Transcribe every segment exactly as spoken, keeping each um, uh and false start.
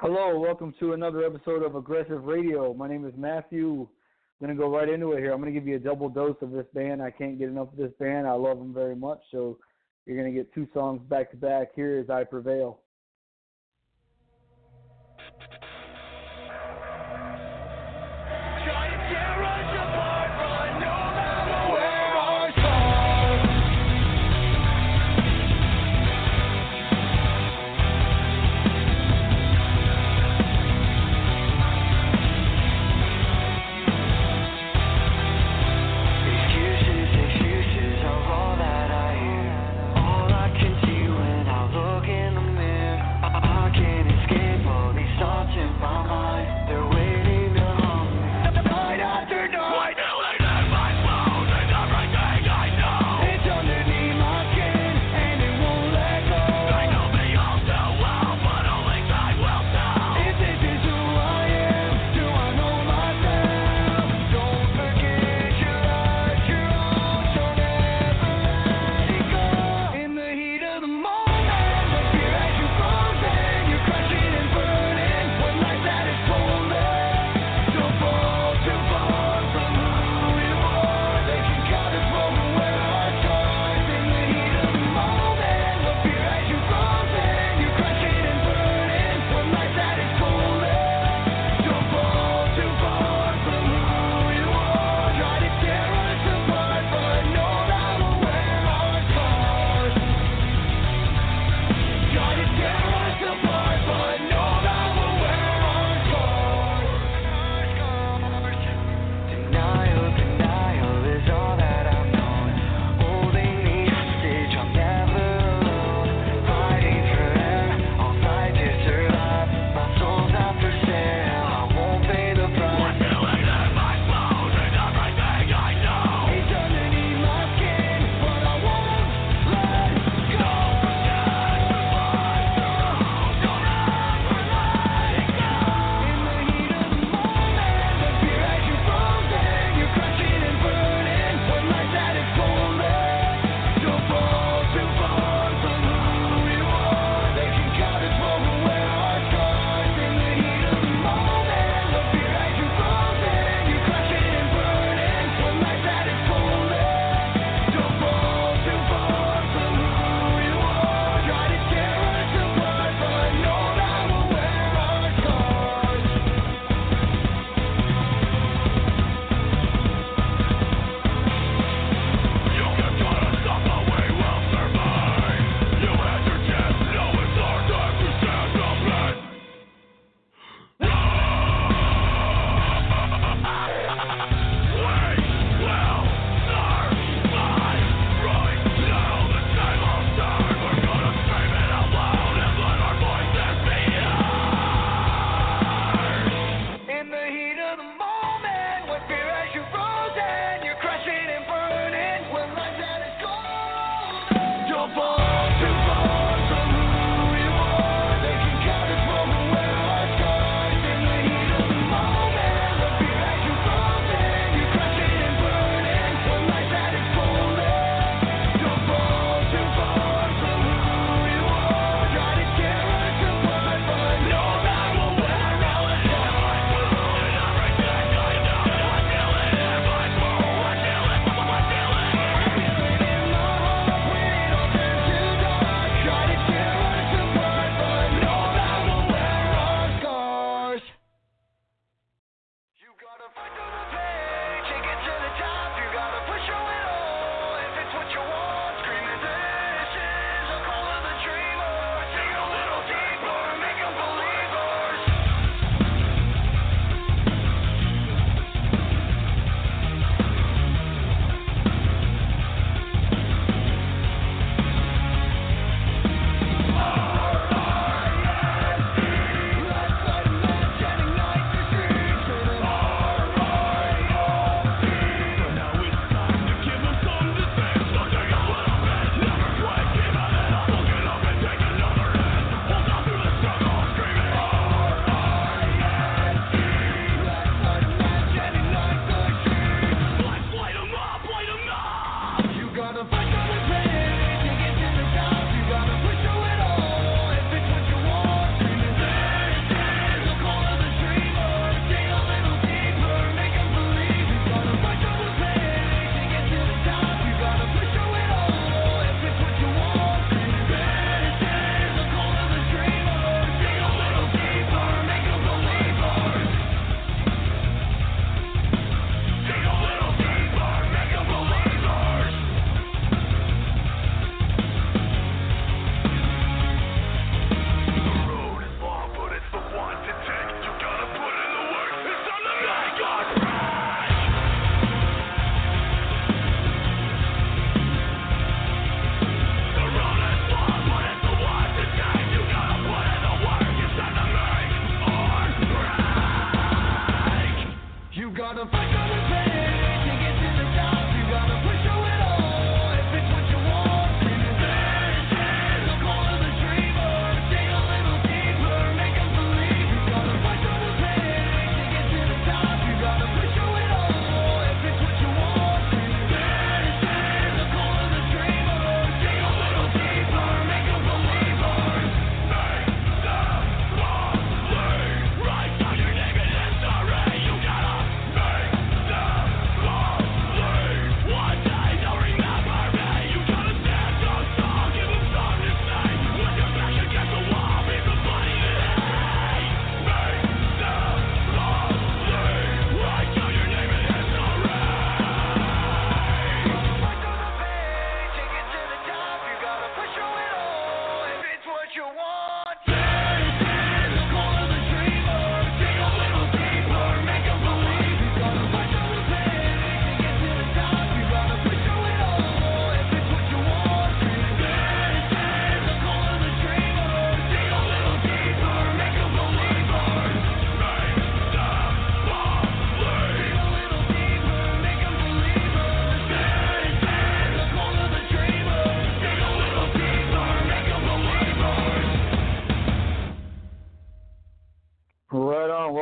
Hello, welcome to another episode of Aggressive Radio. My name is Matthew. I'm going to go right into it here. I'm going to give you a double dose of this band. I can't get enough of this band. I love them very much, so you're going to get two songs back to back. Here is I Prevail. Excuses are all that I hear. All I can see when I look in the mirror.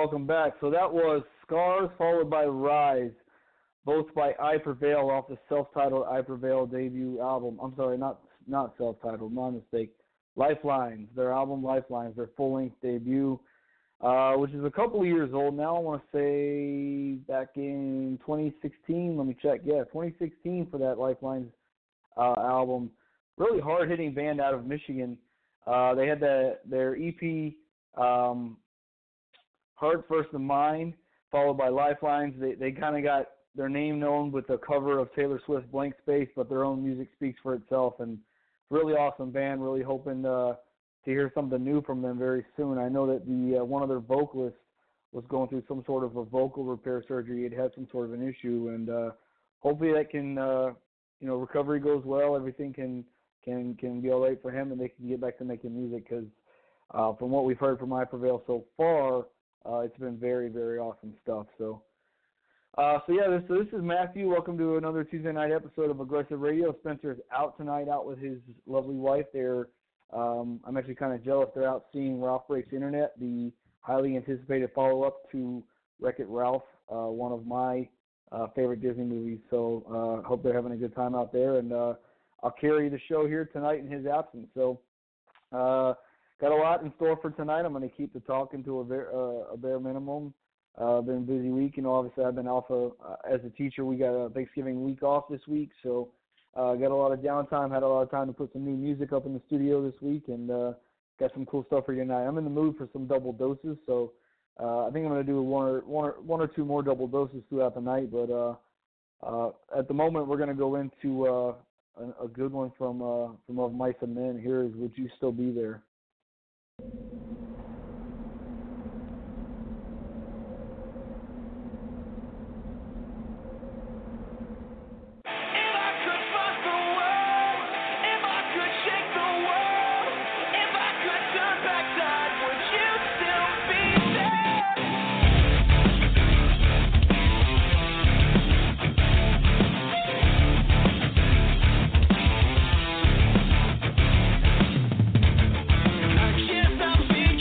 welcome back. So that was Scars followed by Rise, both by I Prevail off the self-titled I Prevail debut album. I'm sorry, not not self-titled, my mistake. Lifelines, their album Lifelines, their full-length debut, uh, which is a couple of years old now. I want to say back in twenty sixteen. Let me check. Yeah, twenty sixteen for that Lifelines uh, album. Really hard-hitting band out of Michigan. Uh, they had the, their E P, um, Heart First and Mind, followed by Lifelines. They they kind of got their name known with the cover of Taylor Swift's Blank Space, but their own music speaks for itself. And really awesome band. Really hoping uh, to hear something new from them very soon. I know that the uh, one of their vocalists was going through some sort of a vocal repair surgery. It had some sort of an issue, and uh, hopefully that can, uh, you know, recovery goes well. Everything can can can be all right for him, and they can get back to making music. Because uh, from what we've heard from I Prevail so far, uh, it's been very, very awesome stuff. So. Uh, so yeah, this, so this is Matthew. Welcome to another Tuesday night episode of Aggressive Radio. Spencer's out tonight, out with his lovely wife. They're, um, I'm actually kind of jealous. They're out seeing Ralph Breaks Internet, the highly anticipated follow-up to Wreck-It Ralph, uh, one of my uh, favorite Disney movies. So I uh, hope they're having a good time out there. And uh, I'll carry the show here tonight in his absence. So uh, got a lot in store for tonight. I'm going to keep the talking to a, ver- uh, a bare minimum. Uh, been a busy week, you know. Obviously, I've been off of, uh, as a teacher. We got a Thanksgiving week off this week, so uh, got a lot of downtime. Had a lot of time to put some new music up in the studio this week, and uh, got some cool stuff for you tonight. I'm in the mood for some double doses, so uh, I think I'm going to do one or one or one or two more double doses throughout the night. But uh, uh, at the moment, we're going to go into uh, a, a good one from uh, from Of Mice and Men. Here is "Would You Still Be There." I guess I'm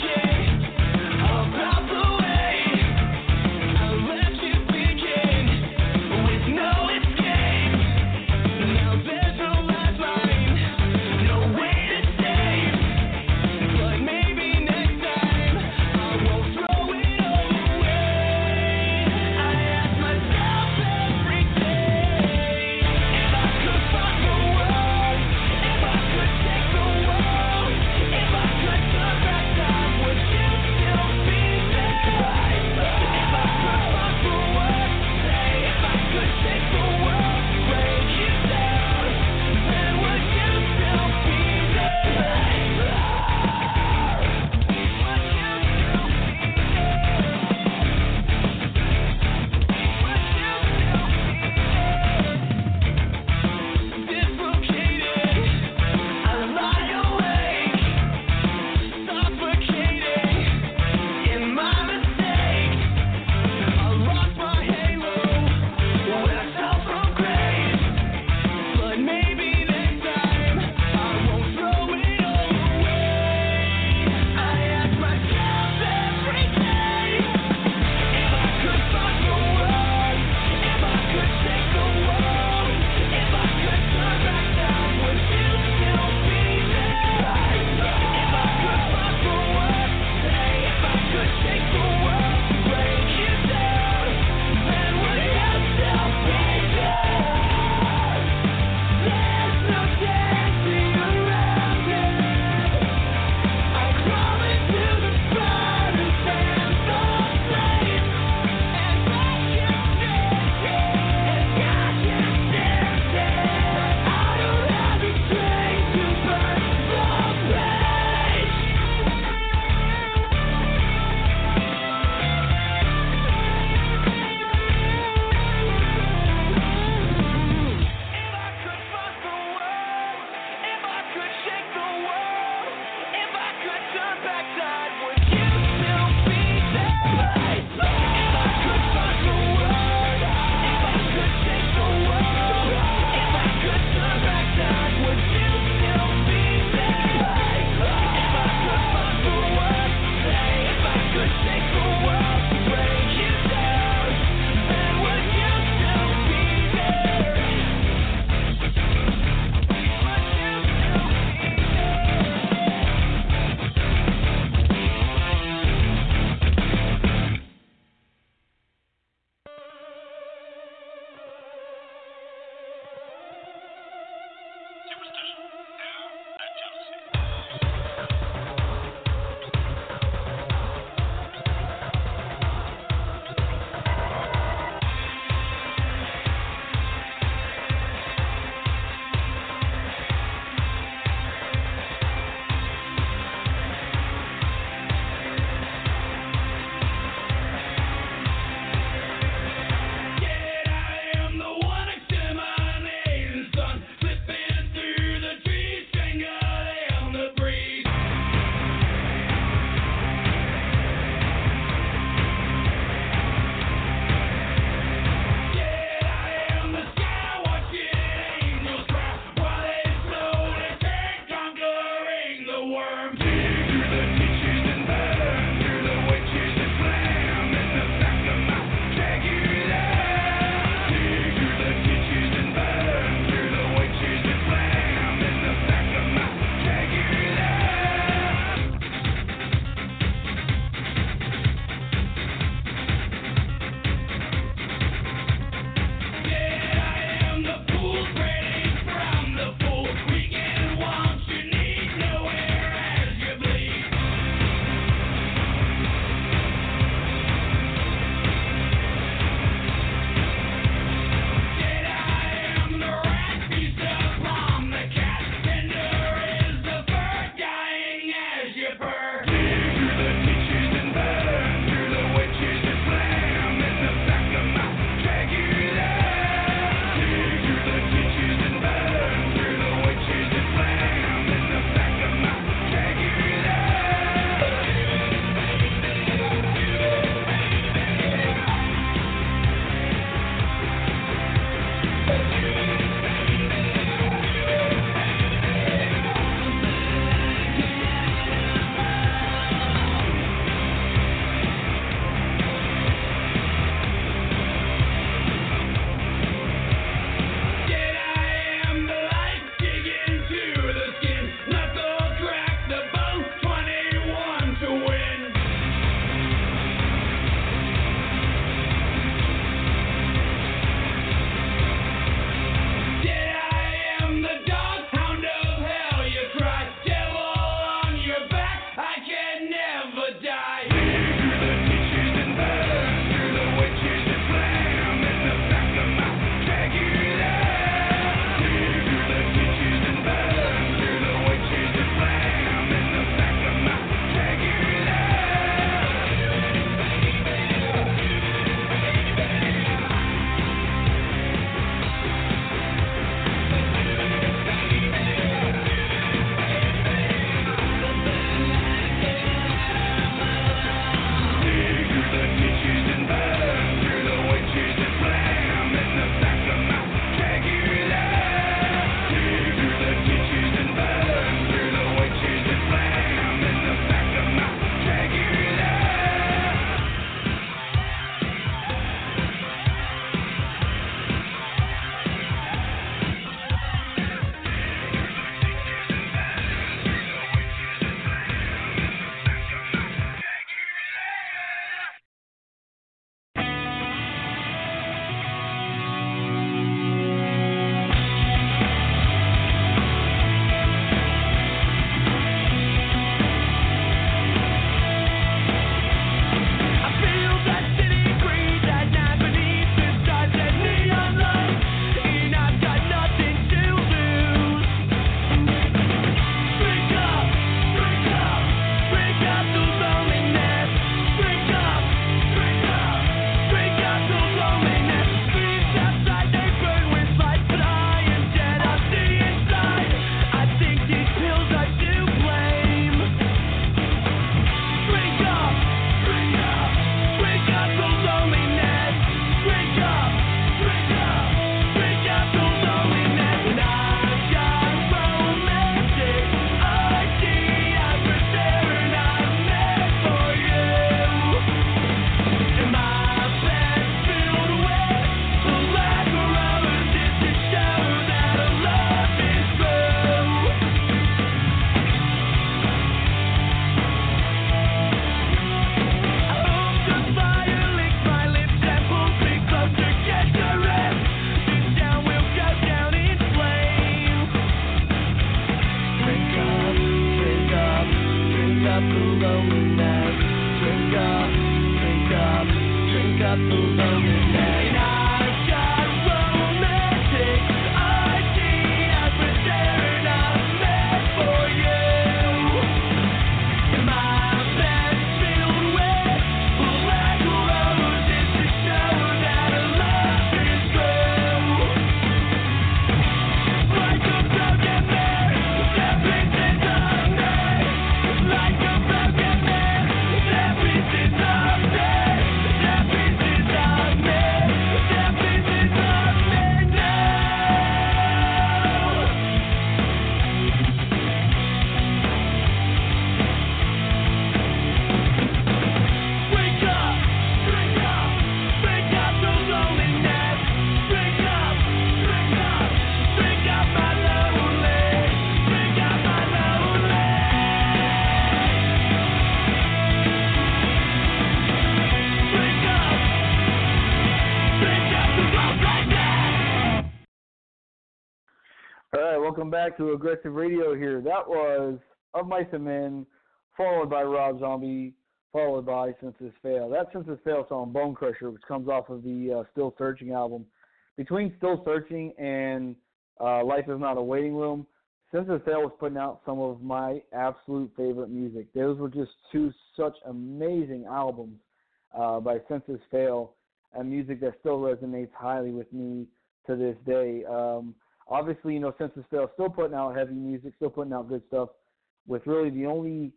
Welcome back to Aggressive Radio here. That was Of Mice and Men, followed by Rob Zombie, followed by Senses Fail. That Senses Fail song, Bone Crusher, which comes off of the uh, Still Searching album. Between Still Searching and uh, Life is Not a Waiting Room, Senses Fail was putting out some of my absolute favorite music. Those were just two such amazing albums uh, by Senses Fail, and music that still resonates highly with me to this day. Um, Obviously, you know, Senses Fail still putting out heavy music, still putting out good stuff, with really the only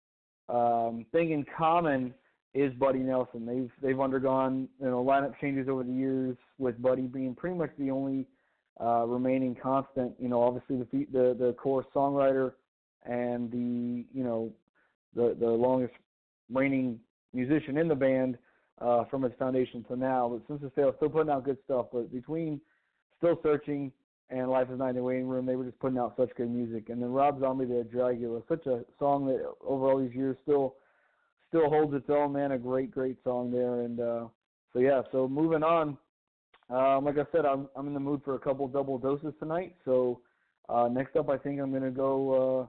um, thing in common is Buddy Nelson. They've they've undergone, you know, lineup changes over the years, with Buddy being pretty much the only uh, remaining constant. You know, obviously the the the core songwriter and the you know the the longest reigning musician in the band uh, from its foundation to now. But Senses Fail still putting out good stuff. But between Still Searching and Life is Not in the Waiting Room, they were just putting out such good music. And then Rob Zombie, The Dragula, such a song that over all these years still still holds its own, man. A great, great song there. And uh, so, yeah, so moving on. Um, like I said, I'm I'm in the mood for a couple double doses tonight. So uh, next up, I think I'm going to go,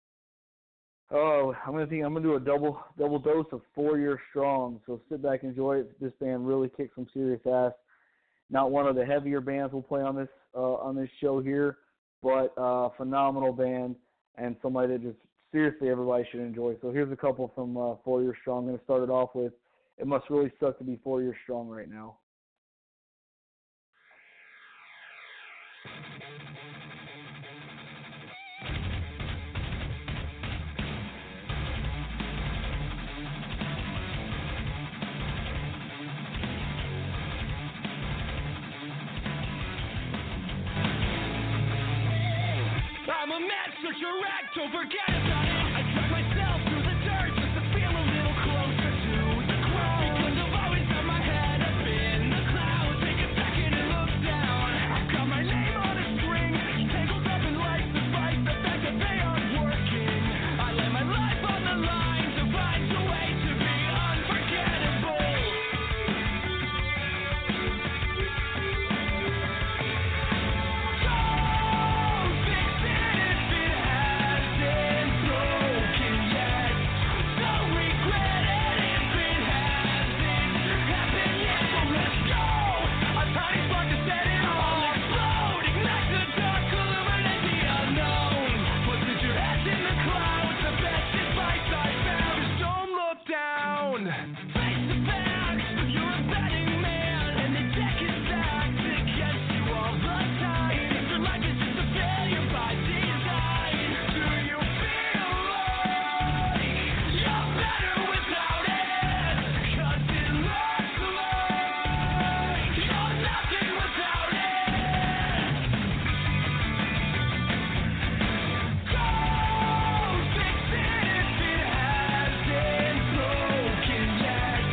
uh, oh, I'm going to think I'm going to do a double double dose of Four Year Strong. So sit back, enjoy it. This band really kicks some serious ass. Not one of the heavier bands we'll play on this uh, on this show here, but a uh, phenomenal band and somebody that just seriously everybody should enjoy. So here's a couple from uh, Four Year Strong. I'm going to start it off with It Must Really Suck to Be Four Years Strong right now. I'm a mad searcher act, don't forget about it. I drag myself through the dirt just to feel a little closer to the ground. Because I've always had my head up in the clouds. Take a second and look down. I've got my name on a string, tangled up in life despite the fact that they aren't working. I lay my life on the line to find a way to be unforgettable. Yes.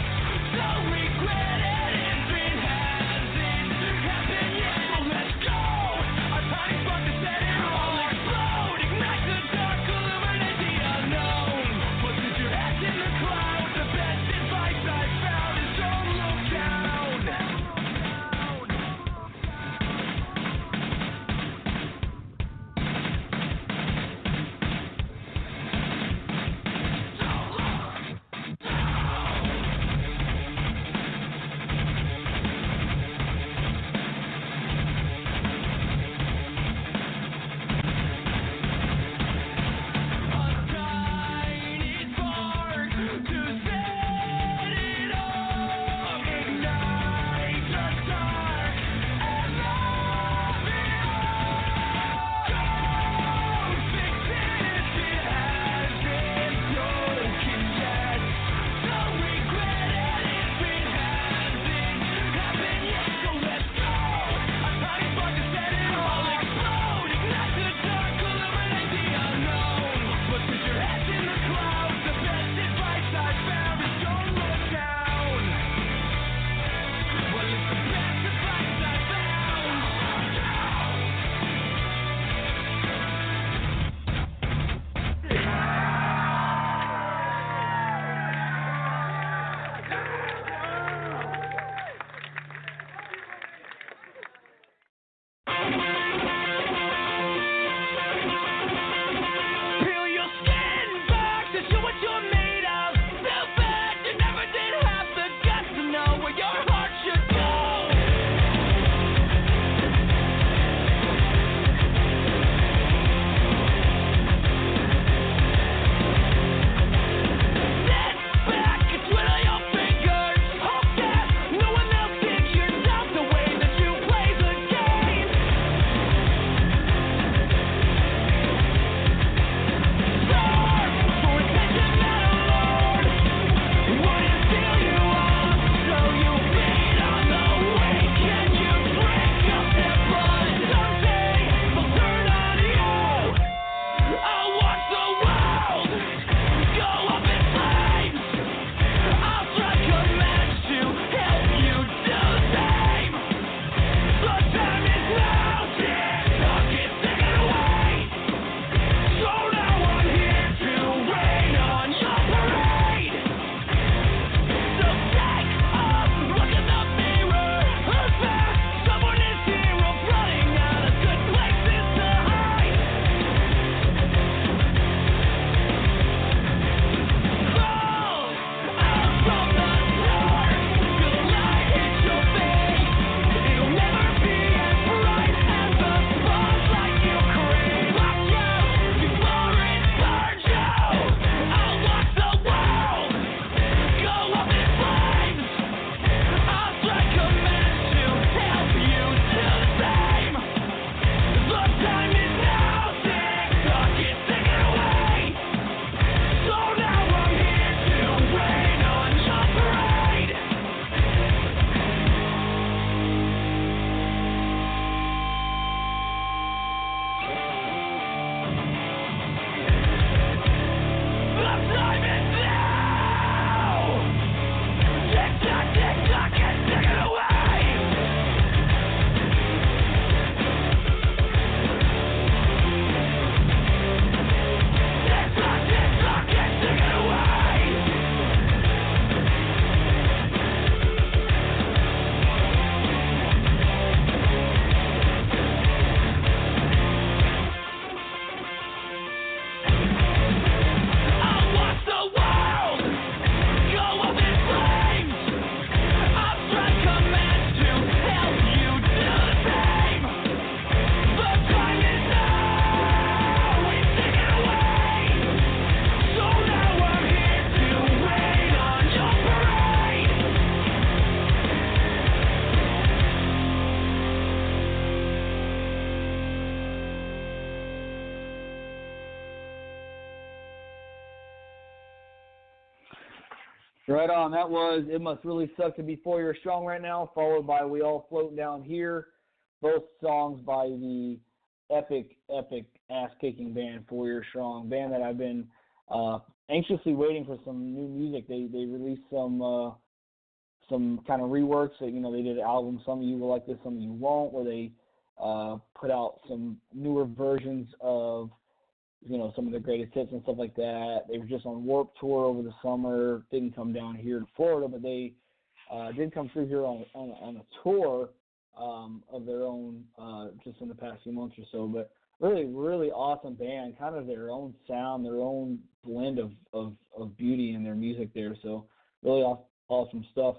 Right on. That was It Must Really Suck to Be Four Years Strong right now, followed by We All Floating Down Here, both songs by the epic, epic ass-kicking band Four Years Strong, band that I've been uh, anxiously waiting for some new music. They they released some uh, some kind of reworks. That, you know, they did an album, Some of You Will Like This, Some of You Won't, where they uh, put out some newer versions of, you know, some of the greatest hits and stuff like that. They were just on Warped Tour over the summer. Didn't come down here to Florida, but they uh, did come through here on, on, on a tour um, of their own uh, just in the past few months or so. But really, really awesome band, kind of their own sound, their own blend of, of, of beauty in their music there. So really aw- awesome stuff.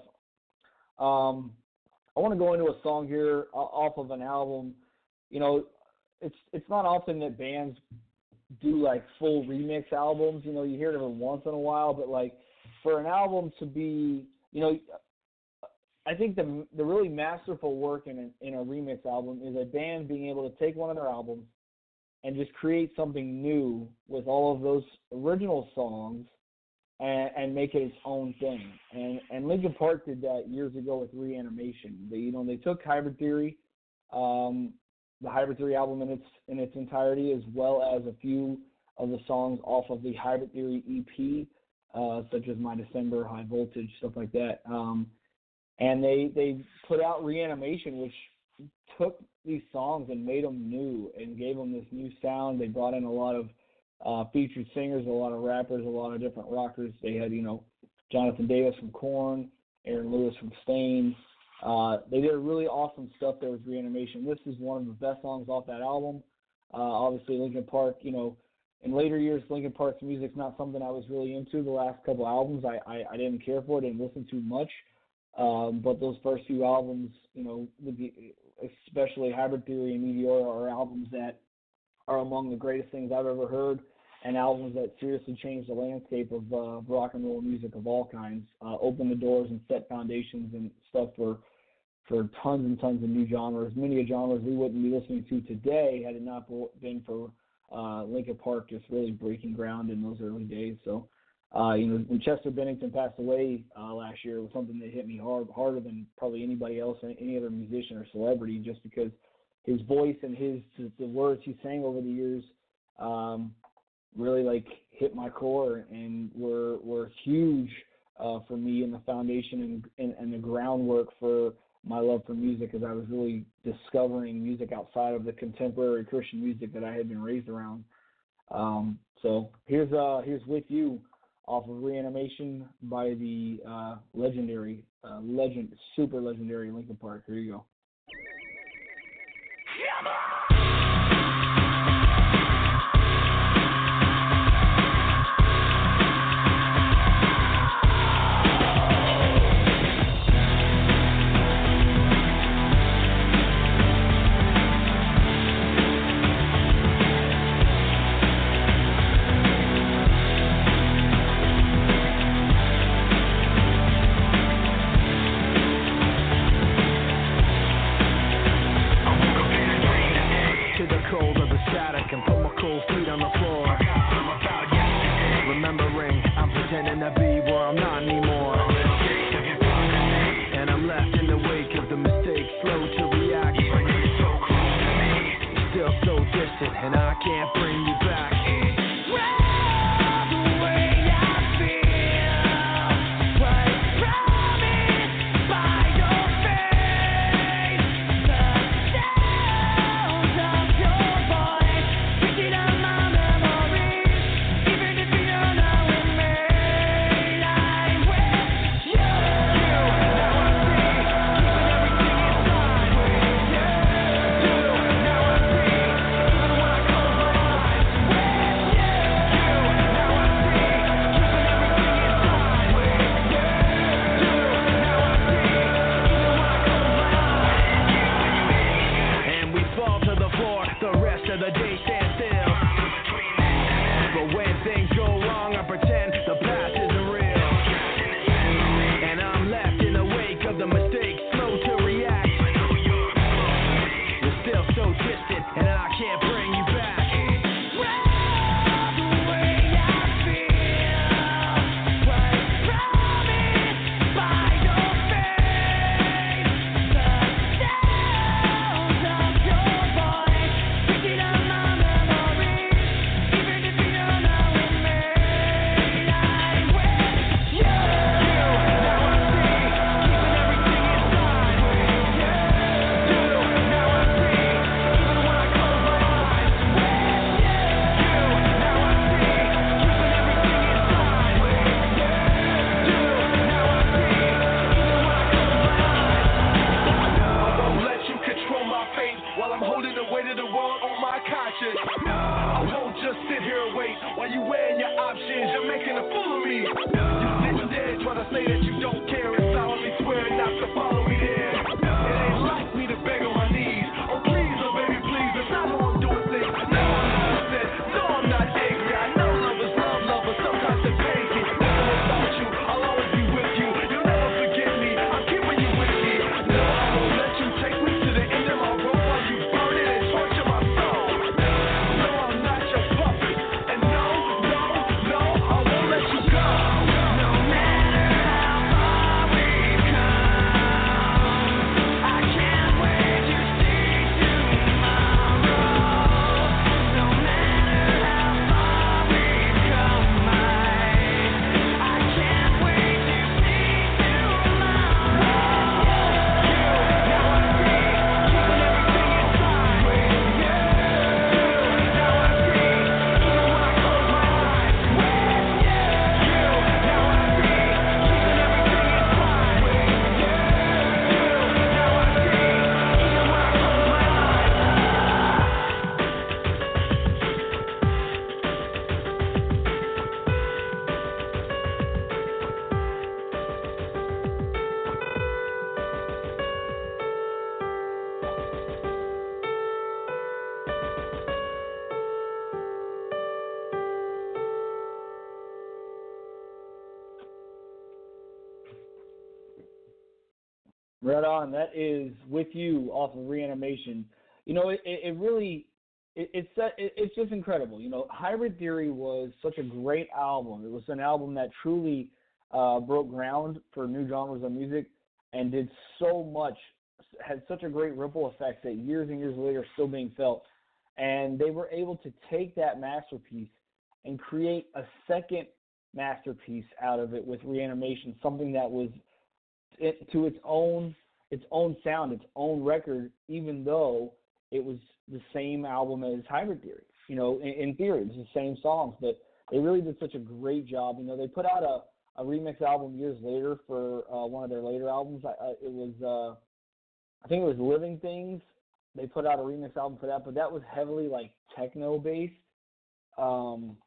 Um, I want to go into a song here off of an album. You know, it's it's not often that bands do like full remix albums. You know, you hear it every once in a while, but like for an album to be, you know, I think the the really masterful work in a, in a remix album is a band being able to take one of their albums and just create something new with all of those original songs and, and make it its own thing. And and Linkin Park did that years ago with Reanimation. They, you know, they took Hybrid Theory, um, the Hybrid Theory album in its in its entirety, as well as a few of the songs off of the Hybrid Theory E P, uh, such as My December, High Voltage, stuff like that. Um, and they they put out Reanimation, which took these songs and made them new and gave them this new sound. They brought in a lot of uh, featured singers, a lot of rappers, a lot of different rockers. They had, you know, Jonathan Davis from Korn, Aaron Lewis from Stain. Uh, they did really awesome stuff there with Reanimation. This is one of the best songs off that album. Uh, obviously, Linkin Park, you know, in later years, Linkin Park's music's not something I was really into. The last couple albums, I, I, I didn't care for it, didn't listen too much. Um, but those first few albums, you know, especially Hybrid Theory and Meteora, are albums that are among the greatest things I've ever heard, and albums that seriously changed the landscape of uh, rock and roll music of all kinds, uh, opened the doors and set foundations and stuff for for tons and tons of new genres, many of genres we wouldn't be listening to today had it not been for uh, Linkin Park just really breaking ground in those early days. So, uh, you know, when Chester Bennington passed away uh, last year, it was something that hit me hard, harder than probably anybody else, any other musician or celebrity, just because his voice and his the words he sang over the years um, really like hit my core and were were huge uh, for me in the foundation and, and, and the groundwork for my love for music, as I was really discovering music outside of the contemporary Christian music that I had been raised around. Um, so here's uh, here's With You off of Reanimation by the uh, legendary, uh, legend, super legendary Linkin Park. Here you go. Right on. That is With You off of Reanimation. You know, it, it, it really, it, it's it, it's just incredible. You know, Hybrid Theory was such a great album. It was an album that truly uh, broke ground for new genres of music and did so much, had such a great ripple effect that years and years later still being felt. And they were able to take that masterpiece and create a second masterpiece out of it with Reanimation, something that was it, to its own its own sound, its own record, even though it was the same album as Hybrid Theory. You know, in, in theory, it's the same songs, but they really did such a great job. You know, they put out a, a remix album years later for uh, one of their later albums. I, I, it was, uh, I think it was Living Things. They put out a remix album for that, but that was heavily like techno based. Um,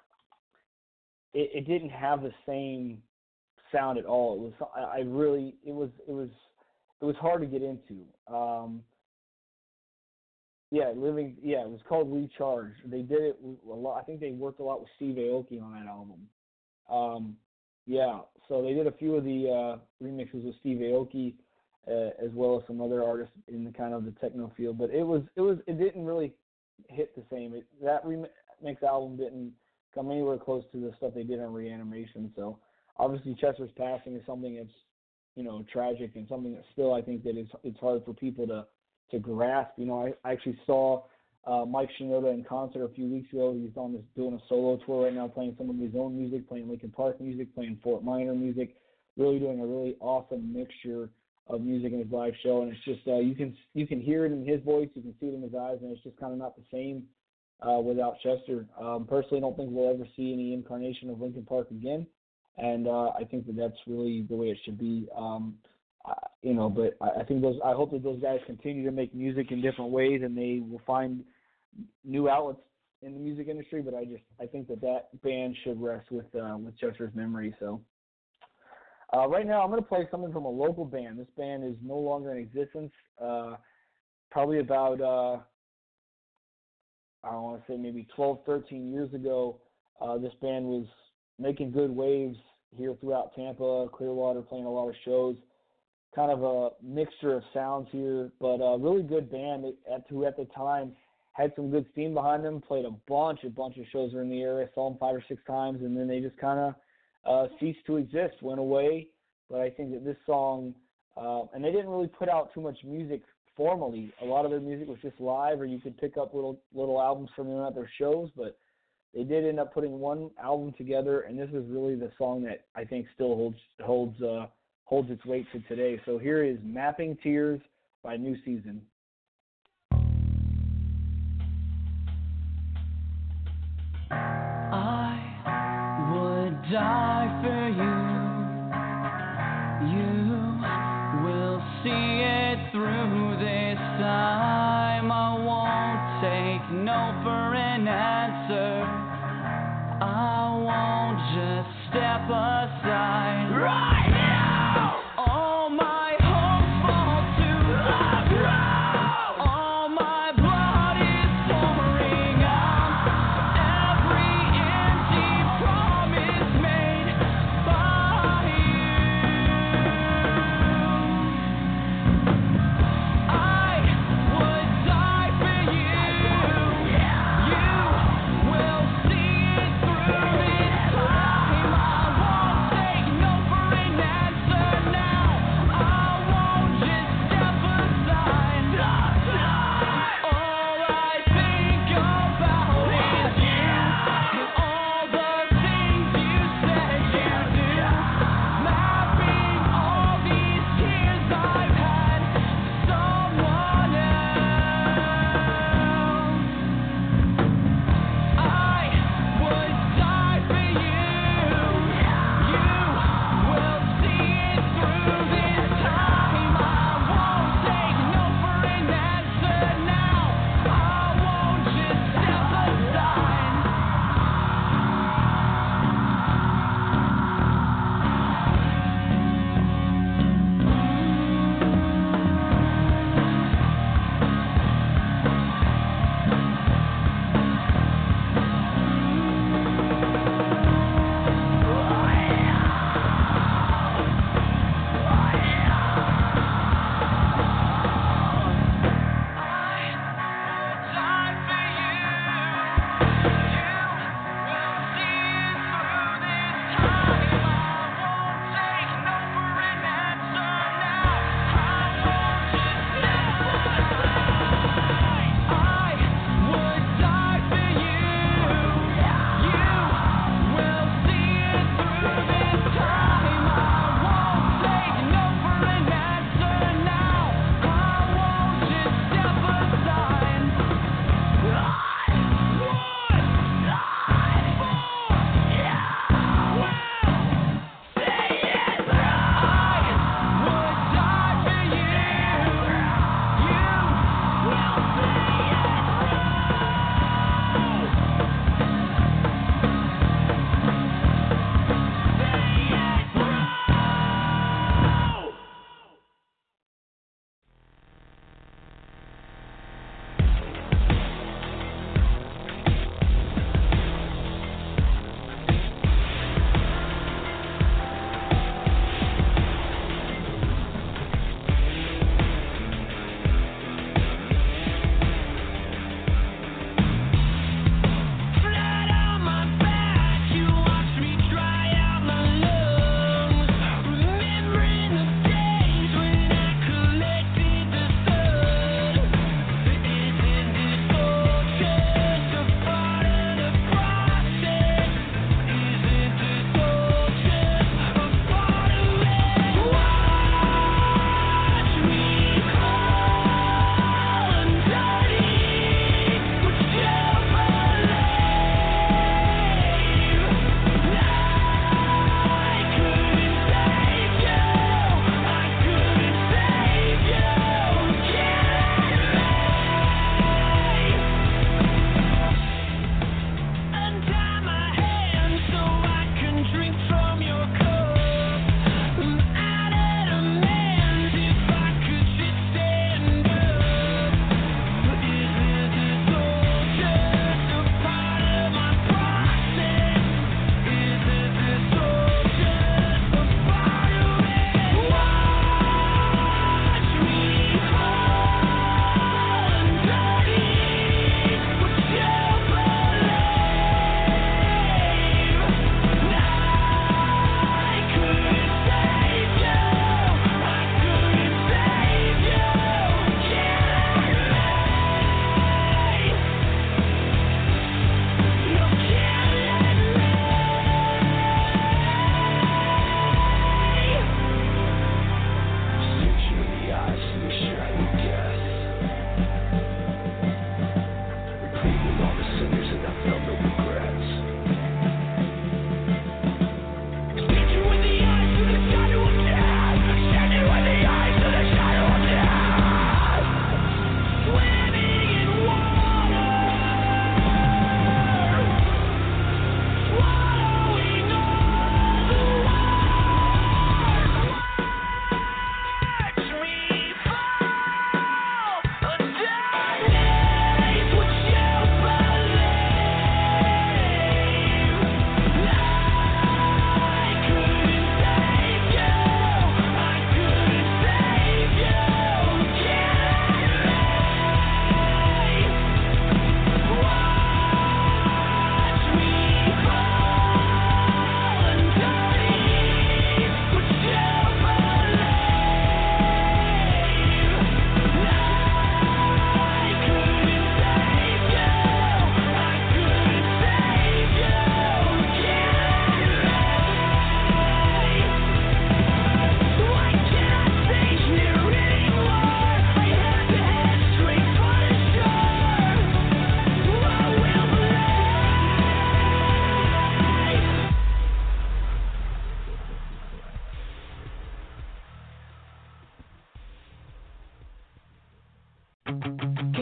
it, it didn't have the same sound at all. It was, I, I really, it was, it was, it was hard to get into. Um, yeah, living, yeah, it was called Recharge. They did it a lot. I think they worked a lot with Steve Aoki on that album. Um, yeah, so they did a few of the uh, remixes with Steve Aoki, uh, as well as some other artists in the kind of the techno field. But it was, it was, it didn't really hit the same. It, that remix album didn't come anywhere close to the stuff they did on Reanimation. So obviously Chester's passing is something that's, you know, tragic and something that still I think that it's it's hard for people to, to grasp. You know, I, I actually saw uh, Mike Shinoda in concert a few weeks ago. He's on this doing a solo tour right now, playing some of his own music, playing Linkin Park music, playing Fort Minor music, really doing a really awesome mixture of music in his live show. And it's just uh, you can you can hear it in his voice, you can see it in his eyes, and it's just kind of not the same uh, without Chester. Um, personally, I don't think we'll ever see any incarnation of Linkin Park again. And uh, I think that that's really the way it should be, um, uh, you know. But I, I think those. I hope that those guys continue to make music in different ways, and they will find new outlets in the music industry. But I just, I think that that band should rest with uh, with Chester's memory. So uh, right now, I'm going to play something from a local band. This band is no longer in existence. Uh, probably about uh, I don't want to say maybe twelve, thirteen years ago, uh, this band was making good waves here throughout Tampa, Clearwater, playing a lot of shows. Kind of a mixture of sounds here, but a really good band at, who at the time had some good steam behind them, played a bunch, a bunch of shows in the area, saw them five or six times, and then they just kind of uh, ceased to exist, went away. But I think that this song, uh, and they didn't really put out too much music formally. A lot of their music was just live, or you could pick up little little albums from them at their shows, but they did end up putting one album together, and this is really the song that I think still holds holds uh, holds its weight to today. So here is Mapping Tears by New Season. I would die for you. You will see it through this time. I won't take no for an answer. I won't just step aside. Right now, all my hopes fall to the ground. All my blood is pouring out. Every empty promise made by you. I would die for you. You will see it through this time. I won't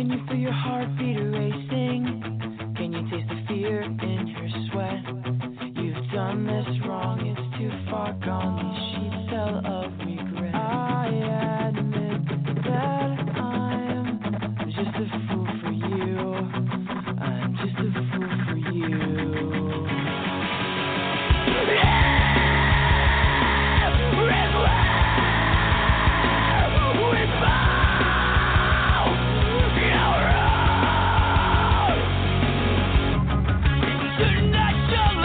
Can you feel your heartbeat racing? Can you taste the fear in your sweat? You've done this wrong, it's too far gone. These sheets tell of regret. I admit that I'm just a fool for you. I'm just a fool for you. International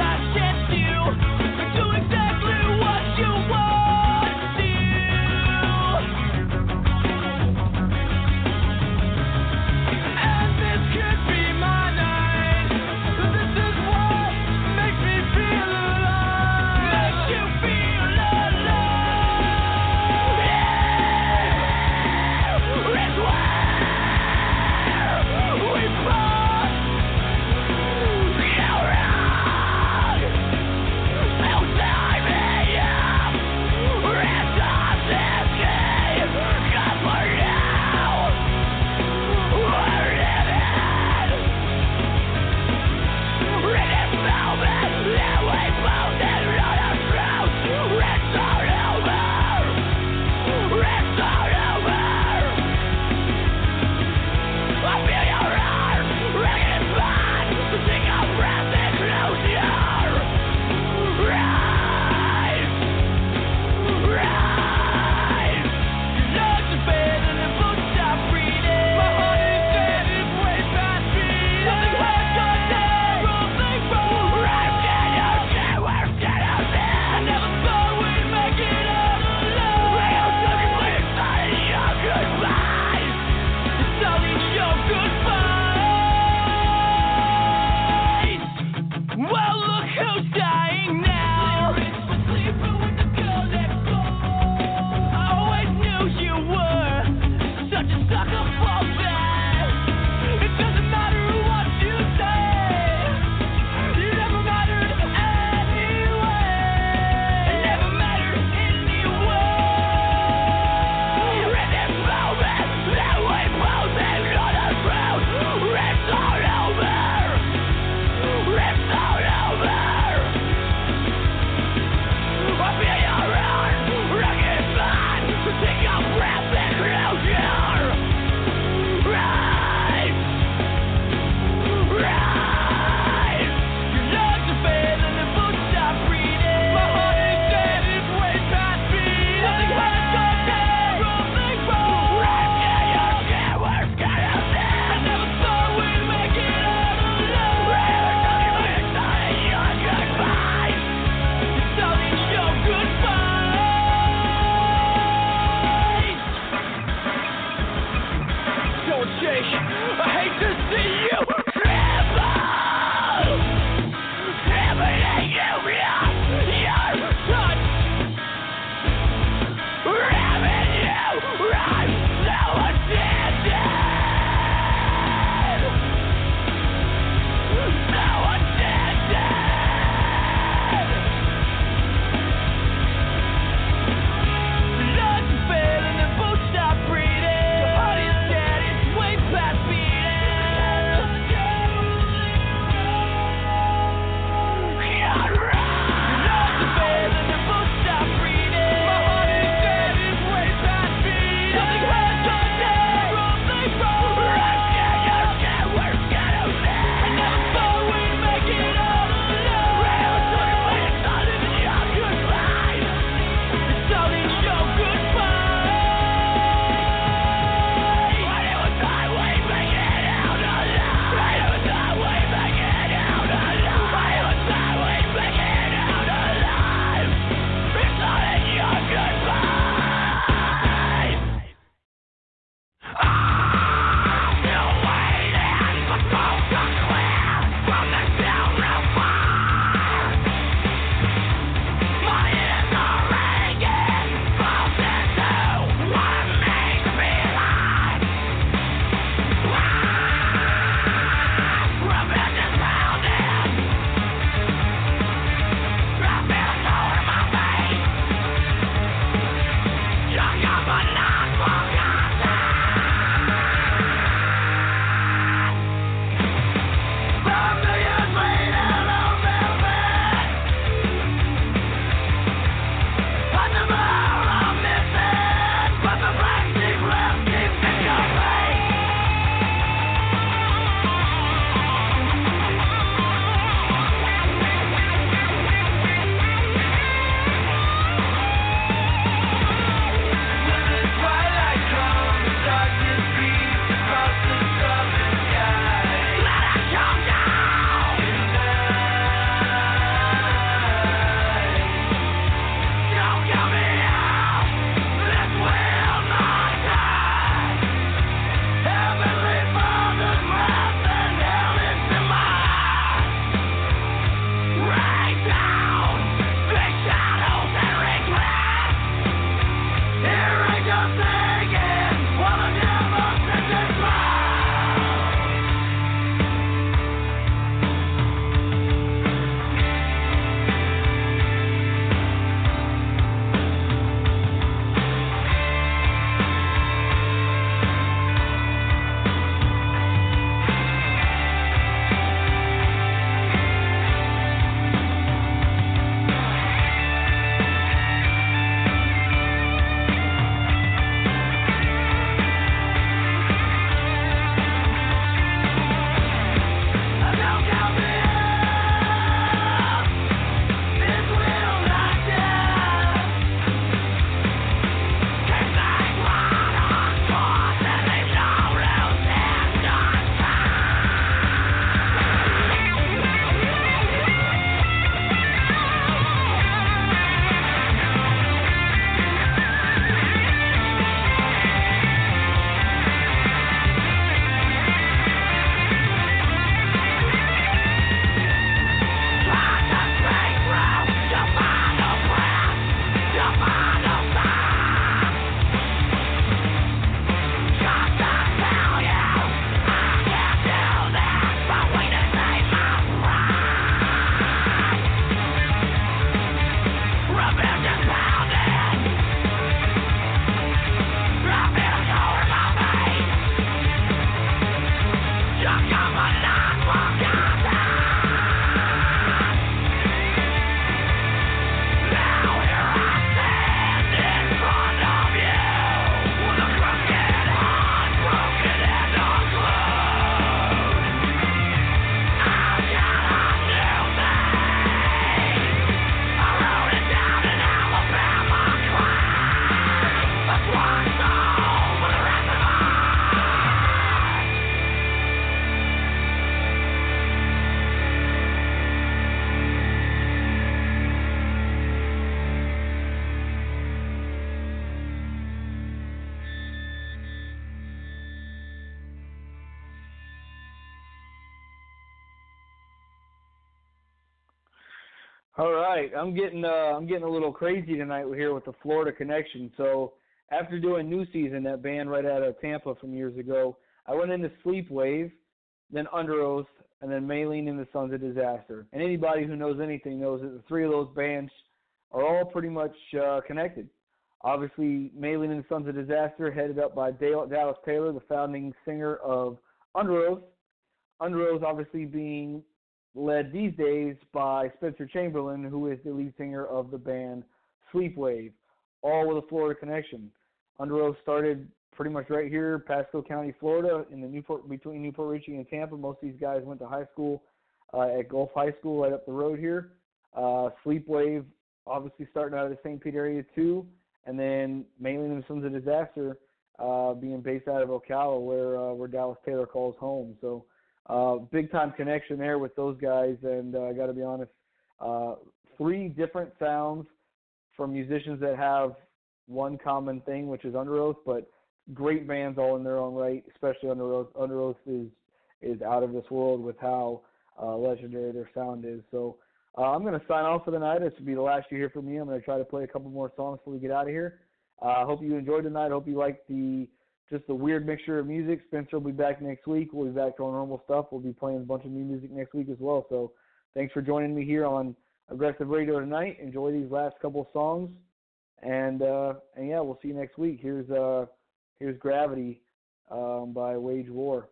All right, I'm getting uh, I'm getting a little crazy tonight here with the Florida connection. So after doing New Season, that band right out of Tampa from years ago, I went into Sleepwave, then Under Oath, and then Maylene and the Sons of Disaster. And anybody who knows anything knows that the three of those bands are all pretty much uh, connected. Obviously, Maylene and the Sons of Disaster, headed up by Dale, Dallas Taylor, the founding singer of Under Oath. Under Oath obviously being led these days by Spencer Chamberlain, who is the lead singer of the band Sleepwave, all with a Florida connection. Under Oath started pretty much right here, Pasco County, Florida, in the Newport between Newport Richey and Tampa. Most of these guys went to high school uh, at Gulf High School right up the road here. Uh, Sleepwave, obviously starting out of the Saint Pete area too, and then Maylene and the Sons of Disaster uh, being based out of Ocala, where uh, where Dallas Taylor calls home. So. Uh, big time connection there with those guys, and uh, I got to be honest, uh, three different sounds from musicians that have one common thing, which is Under Oath, but great bands all in their own right, especially Under Oath. Under Oath is is out of this world with how uh, legendary their sound is. So uh, I'm going to sign off for the night. This will be the last you hear from me. I'm going to try to play a couple more songs before we get out of here. I uh, hope you enjoyed tonight. I hope you liked the just a weird mixture of music. Spencer will be back next week. We'll be back to our normal stuff. We'll be playing a bunch of new music next week as well. So thanks for joining me here on Aggressive Radio tonight. Enjoy these last couple of songs. And, uh, and yeah, we'll see you next week. Here's uh, here's Gravity um, by Wage War.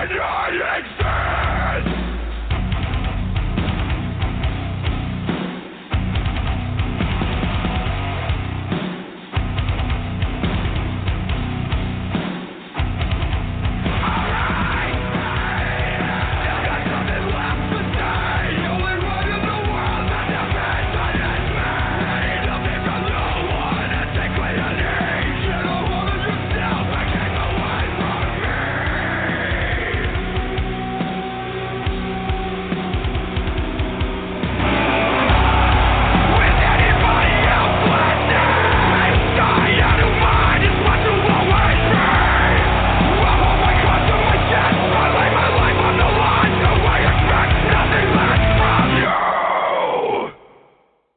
Virginia!